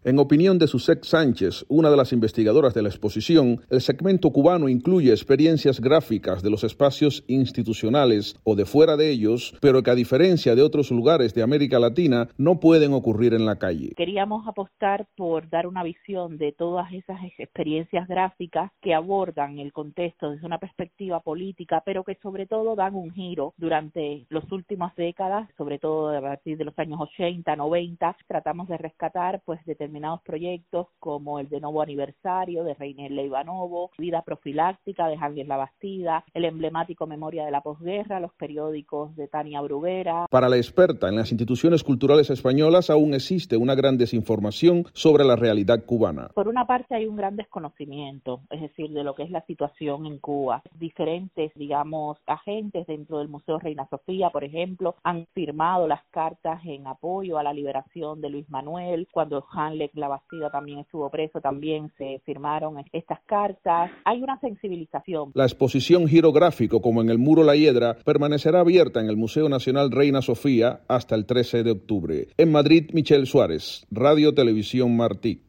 En opinión de Susek Sánchez, una de las investigadoras de la exposición, el segmento cubano incluye experiencias gráficas de los espacios institucionales o de fuera de ellos, pero que a diferencia de otros lugares de América Latina, no pueden ocurrir en la calle. Queríamos apostar por dar una visión de todas esas experiencias gráficas que abordan el contexto desde una perspectiva política, pero que sobre todo dan un giro durante las últimas décadas, sobre todo a partir de los años 80, 90, tratamos de rescatar pues determinados proyectos como el de Novo Aniversario de Reinier Leivanovo, Vida Profiláctica de Ángel Labastida, el emblemático Memoria de la Posguerra, los periódicos de Tania Bruguera. Para la experta, en las instituciones culturales españolas aún existe una gran desinformación sobre la realidad cubana. Por una parte hay un gran desconocimiento, es decir, de lo que es la situación en Cuba. Diferentes, agentes dentro del Museo Reina Sofía, por ejemplo, han firmado las cartas en apoyo a la liberación de Luis Manuel. Cuando Ángel Labastida también estuvo preso, también se firmaron estas cartas. Hay una sensibilización. La exposición Girográfico, como en el Muro La Hiedra, permanecerá abierta en el Museo Nacional Reina Sofía hasta el 13 de octubre. En Madrid, Michel Suárez, Radio Televisión Martí.